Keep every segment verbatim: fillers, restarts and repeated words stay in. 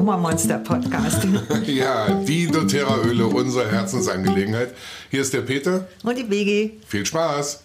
Aromamonster-Podcast. Ja, die doTERRA-Öle, unsere Herzensangelegenheit. Hier ist der Peter. Und die Biggie. Viel Spaß.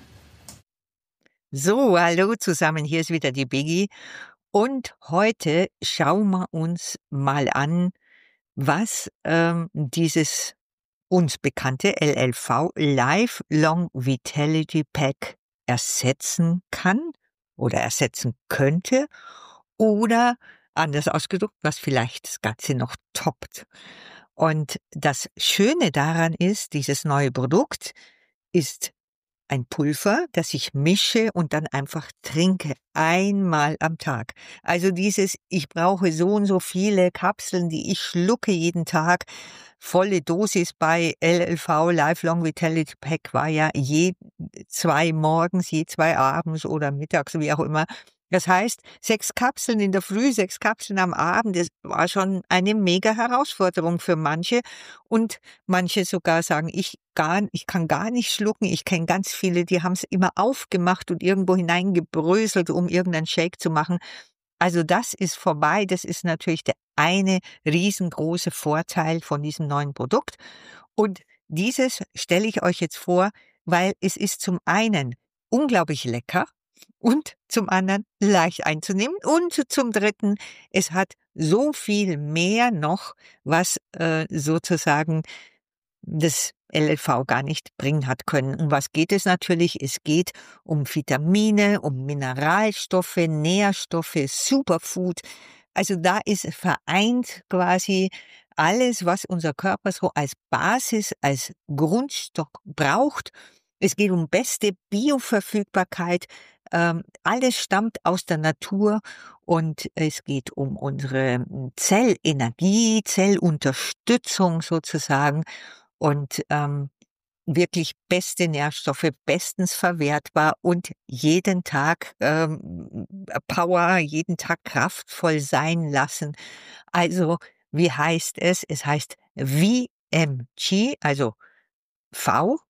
So, hallo zusammen, hier ist wieder die Biggie. Und heute schauen wir uns mal an, was ähm, dieses uns bekannte L L V, Lifelong Vitality Pack, ersetzen kann oder ersetzen könnte oder anders ausgedrückt, was vielleicht das Ganze noch toppt. Und das Schöne daran ist, dieses neue Produkt ist ein Pulver, das ich mische und dann einfach trinke, einmal am Tag. Also dieses, ich brauche so und so viele Kapseln, die ich schlucke jeden Tag. Volle Dosis bei L L V, Lifelong Vitality Pack, war ja je zwei morgens, je zwei abends oder mittags, wie auch immer. Das heißt, sechs Kapseln in der Früh, sechs Kapseln am Abend, das war schon eine mega Herausforderung für manche. Und manche sogar sagen, ich, gar, ich kann gar nicht schlucken. Ich kenne ganz viele, die haben es immer aufgemacht und irgendwo hineingebröselt, um irgendeinen Shake zu machen. Also das ist vorbei. Das ist natürlich der eine riesengroße Vorteil von diesem neuen Produkt. Und dieses stelle ich euch jetzt vor, weil es ist zum einen unglaublich lecker und zum anderen leicht einzunehmen und zum dritten, es hat so viel mehr noch, was äh, sozusagen das L L V gar nicht bringen hat können. Um was geht es natürlich? Es geht um Vitamine, um Mineralstoffe, Nährstoffe, Superfood. Also da ist vereint quasi alles, was unser Körper so als Basis, als Grundstock braucht. Es geht um beste Bioverfügbarkeit. Ähm, alles stammt aus der Natur und es geht um unsere Zellenergie, Zellunterstützung sozusagen. Und ähm, wirklich beste Nährstoffe, bestens verwertbar und jeden Tag ähm, Power, jeden Tag kraftvoll sein lassen. Also, wie heißt es? Es heißt V M G, also V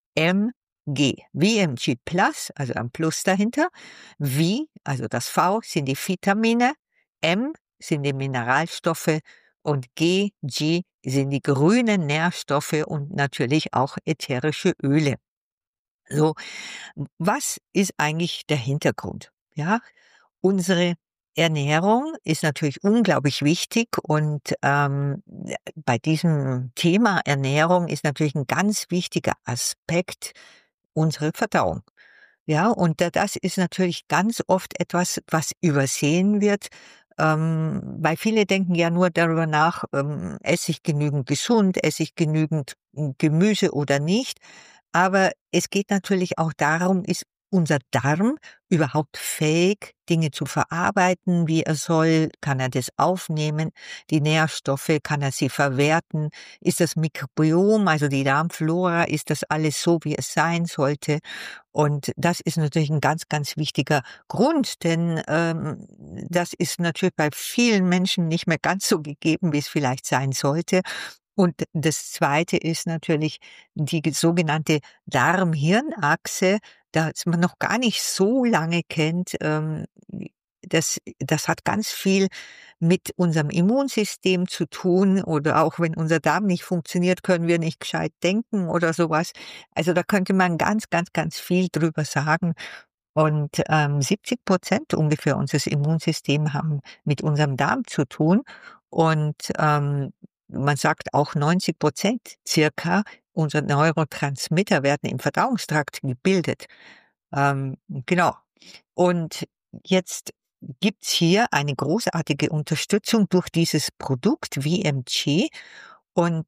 M G. V M G Plus, also ein Plus dahinter. V, also das V, sind die Vitamine. M sind die Mineralstoffe. Und G, G sind die grünen Nährstoffe und natürlich auch ätherische Öle. So, was ist eigentlich der Hintergrund? Ja, unsere Ernährung ist natürlich unglaublich wichtig und ähm, bei diesem Thema Ernährung ist natürlich ein ganz wichtiger Aspekt unsere Verdauung. Ja, und da- das ist natürlich ganz oft etwas, was übersehen wird, ähm, weil viele denken ja nur darüber nach, ähm, esse ich genügend gesund, esse ich genügend m, Gemüse oder nicht. Aber es geht natürlich auch darum, ist unser Darm überhaupt fähig, Dinge zu verarbeiten, wie er soll? Kann er das aufnehmen? Die Nährstoffe, kann er sie verwerten? Ist das Mikrobiom, also die Darmflora, ist das alles so, wie es sein sollte? Und das ist natürlich ein ganz, ganz wichtiger Grund, denn ähm, das ist natürlich bei vielen Menschen nicht mehr ganz so gegeben, wie es vielleicht sein sollte. Und das Zweite ist natürlich die ge- sogenannte Darm-Hirn-Achse, das man noch gar nicht so lange kennt. Ähm, das, das hat ganz viel mit unserem Immunsystem zu tun oder auch wenn unser Darm nicht funktioniert, können wir nicht gescheit denken oder sowas. Also da könnte man ganz, ganz, ganz viel drüber sagen. Und ähm, siebzig Prozent ungefähr unseres Immunsystems haben mit unserem Darm zu tun. Und ähm, man sagt auch neunzig Prozent circa unserer Neurotransmitter werden im Verdauungstrakt gebildet. Ähm, genau. Und jetzt gibt's hier eine großartige Unterstützung durch dieses Produkt V M G. Und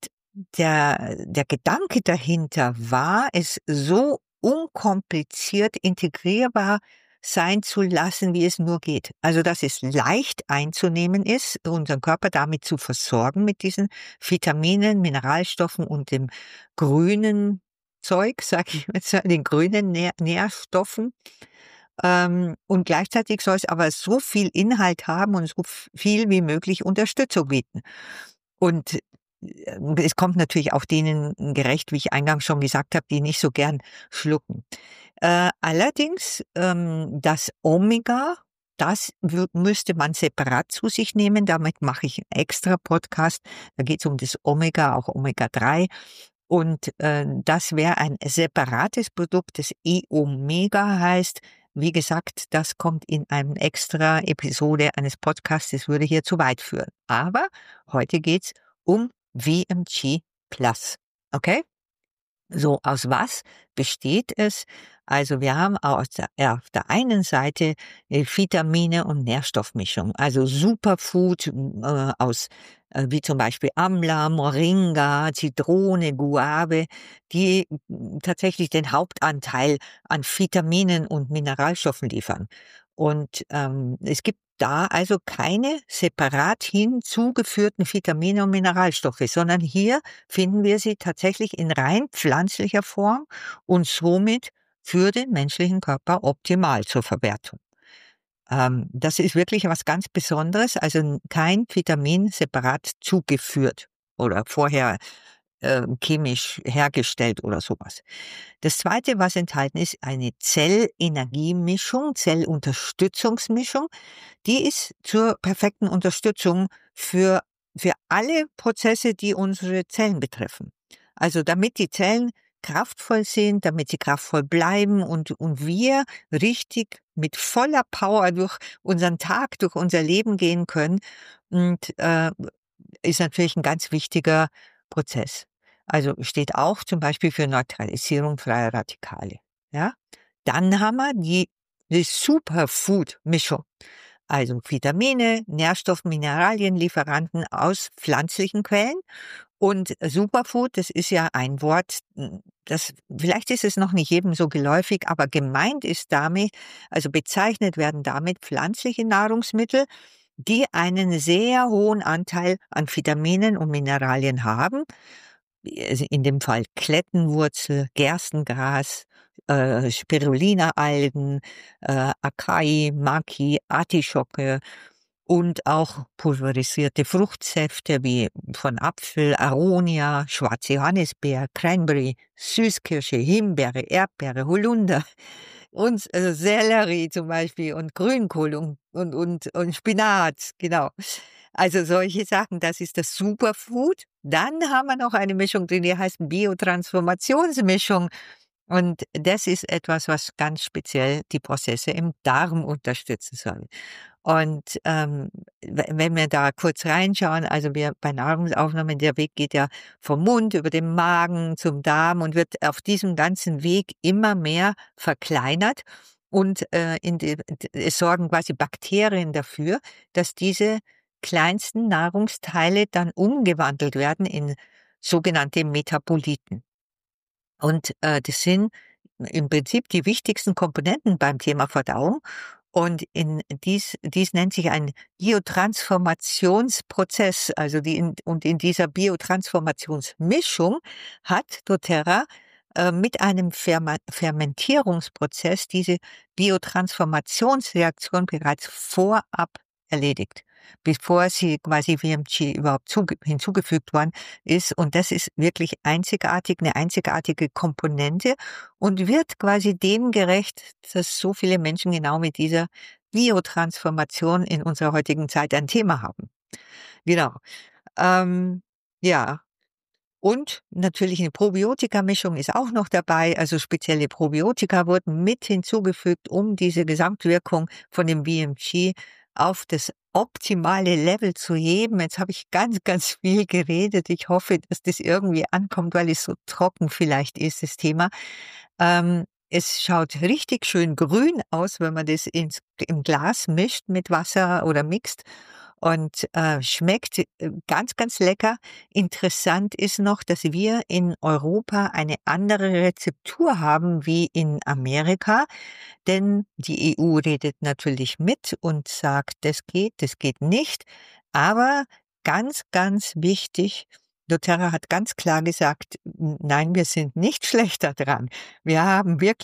der, der Gedanke dahinter war, es so unkompliziert integrierbar sein zu lassen, wie es nur geht. Also, dass es leicht einzunehmen ist, unseren Körper damit zu versorgen mit diesen Vitaminen, Mineralstoffen und dem grünen Zeug, sage ich jetzt mal, den grünen Nähr Nährstoffen. Ähm, und gleichzeitig soll es aber so viel Inhalt haben und so viel wie möglich Unterstützung bieten. Und äh, es kommt natürlich auch denen gerecht, wie ich eingangs schon gesagt habe, die nicht so gern schlucken. Äh, allerdings, ähm, das Omega das wür- müsste man separat zu sich nehmen. Damit mache ich einen extra Podcast. Da geht es um das Omega, auch Omega drei. Und äh, das wäre ein separates Produkt, das E-Omega heißt. Wie gesagt, das kommt in einem extra Episode eines Podcasts. Das würde hier zu weit führen. Aber heute geht's um V M G Plus. Okay? So, aus was besteht es? Also wir haben aus der, ja, auf der einen Seite äh, Vitamine und Nährstoffmischung, also Superfood äh, aus äh, wie zum Beispiel Amla, Moringa, Zitrone, Guave, die mm, tatsächlich den Hauptanteil an Vitaminen und Mineralstoffen liefern. Und ähm, es gibt da also keine separat hinzugeführten Vitamine und Mineralstoffe, sondern hier finden wir sie tatsächlich in rein pflanzlicher Form und somit für den menschlichen Körper optimal zur Verwertung. Ähm, das ist wirklich was ganz Besonderes, also kein Vitamin separat zugeführt oder vorher äh, chemisch hergestellt oder sowas. Das Zweite, was enthalten ist, eine Zellenergiemischung, Zellunterstützungsmischung. Die ist zur perfekten Unterstützung für, für alle Prozesse, die unsere Zellen betreffen. Also damit die Zellen kraftvoll sind, damit sie kraftvoll bleiben und, und wir richtig mit voller Power durch unseren Tag, durch unser Leben gehen können. Und äh, ist natürlich ein ganz wichtiger Prozess. Also steht auch zum Beispiel für Neutralisierung freier Radikale. Ja? Dann haben wir die, die Superfood-Mischung. Also Vitamine, Nährstoff, Mineralien, Lieferanten aus pflanzlichen Quellen. Und Superfood, das ist ja ein Wort, das, vielleicht ist es noch nicht jedem so geläufig, aber gemeint ist damit, also bezeichnet werden damit pflanzliche Nahrungsmittel, die einen sehr hohen Anteil an Vitaminen und Mineralien haben. In dem Fall Klettenwurzel, Gerstengras, äh, Spirulina-Algen, äh, Acai, Maki, Artischocke und auch pulverisierte Fruchtsäfte wie von Apfel, Aronia, schwarze Johannisbeer, Cranberry, Süßkirsche, Himbeere, Erdbeere, Holunder und also Sellerie zum Beispiel und Grünkohl und, und, und, und Spinat, genau. Also solche Sachen, das ist das Superfood. Dann haben wir noch eine Mischung drin, die heißt Biotransformationsmischung. Und das ist etwas, was ganz speziell die Prozesse im Darm unterstützen soll. Und ähm, wenn wir da kurz reinschauen, also wir bei Nahrungsaufnahme, der Weg geht ja vom Mund über den Magen zum Darm und wird auf diesem ganzen Weg immer mehr verkleinert. Und äh, in die, es sorgen quasi Bakterien dafür, dass diese kleinsten Nahrungsteile dann umgewandelt werden in sogenannte Metaboliten. Und äh, das sind im Prinzip die wichtigsten Komponenten beim Thema Verdauung. Und in dies, dies nennt sich ein Biotransformationsprozess. Also die in, und in dieser Biotransformationsmischung hat doTERRA äh, mit einem Ferma Fermentierungsprozess diese Biotransformationsreaktion bereits vorab erledigt, bevor sie quasi V M G überhaupt hinzugefügt worden ist. Und das ist wirklich einzigartig, eine einzigartige Komponente und wird quasi dem gerecht, dass so viele Menschen genau mit dieser Biotransformation in unserer heutigen Zeit ein Thema haben. Genau. Ähm, ja. Und natürlich eine Probiotika-Mischung ist auch noch dabei. Also spezielle Probiotika wurden mit hinzugefügt, um diese Gesamtwirkung von dem V M G auf das optimale Level zu heben. Jetzt habe ich ganz, ganz viel geredet. Ich hoffe, dass das irgendwie ankommt, weil es so trocken vielleicht ist, das Thema. Ähm, es schaut richtig schön grün aus, wenn man das ins, im Glas mischt mit Wasser oder mixt. Und äh, schmeckt äh, ganz, ganz lecker. Interessant ist noch, dass wir in Europa eine andere Rezeptur haben wie in Amerika. Denn die E U redet natürlich mit und sagt, das geht, das geht nicht. Aber ganz, ganz wichtig, doTERRA hat ganz klar gesagt, nein, wir sind nicht schlechter dran. Wir haben wirklich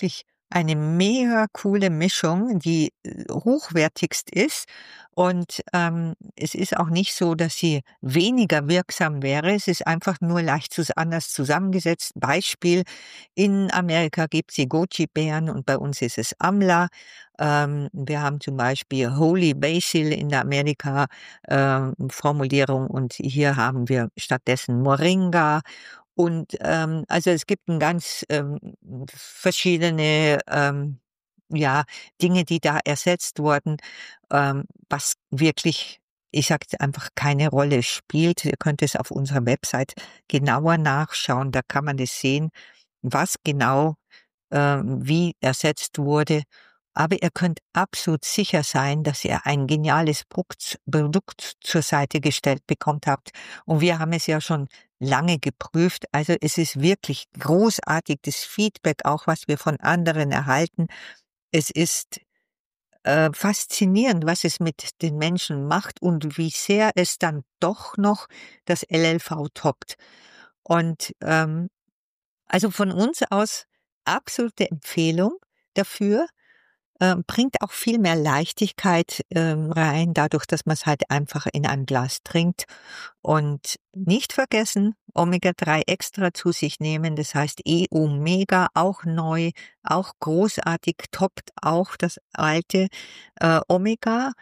eine mega coole Mischung, die hochwertigst ist. Und ähm, es ist auch nicht so, dass sie weniger wirksam wäre. Es ist einfach nur leicht zus- anders zusammengesetzt. Beispiel, in Amerika gibt es die Goji-Beeren und bei uns ist es Amla. Ähm, wir haben zum Beispiel Holy Basil in der Amerika ähm, Formulierung und hier haben wir stattdessen Moringa. Und ähm, also es gibt ein ganz ähm, verschiedene ähm, ja, Dinge, die da ersetzt wurden, ähm, was wirklich, ich sage einfach, keine Rolle spielt. Ihr könnt es auf unserer Website genauer nachschauen, da kann man das sehen, was genau ähm, wie ersetzt wurde. Aber ihr könnt absolut sicher sein, dass ihr ein geniales Produkt Produkt zur Seite gestellt bekommt habt. Und wir haben es ja schon lange geprüft. Also es ist wirklich großartig, das Feedback, auch was wir von anderen erhalten. Es ist äh, faszinierend, was es mit den Menschen macht und wie sehr es dann doch noch das L L V toppt. Und ähm, also von uns aus absolute Empfehlung dafür. Ähm, bringt auch viel mehr Leichtigkeit ähm, rein, dadurch, dass man es halt einfach in einem Glas trinkt. Und nicht vergessen, Omega drei extra zu sich nehmen, das heißt E-Omega, auch neu, auch großartig, toppt auch das alte äh, Omega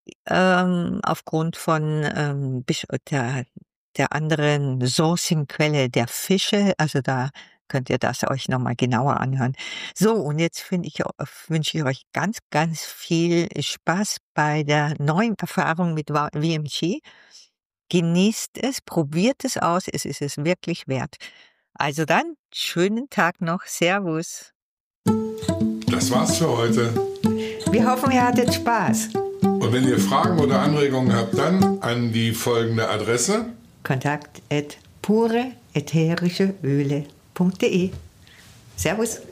ähm, aufgrund von ähm, bisch- der, der anderen Sourcingquelle der Fische. Also da könnt ihr das euch nochmal genauer anhören. So, und jetzt finde ich, wünsche ich euch ganz, ganz viel Spaß bei der neuen Erfahrung mit V M G. Genießt es, probiert es aus, es ist es wirklich wert. Also dann, schönen Tag noch. Servus. Das war's für heute. Wir hoffen, ihr hattet Spaß. Und wenn ihr Fragen oder Anregungen habt, dann an die folgende Adresse. Kontakt at pure ätherische Öle punkt de. Servus.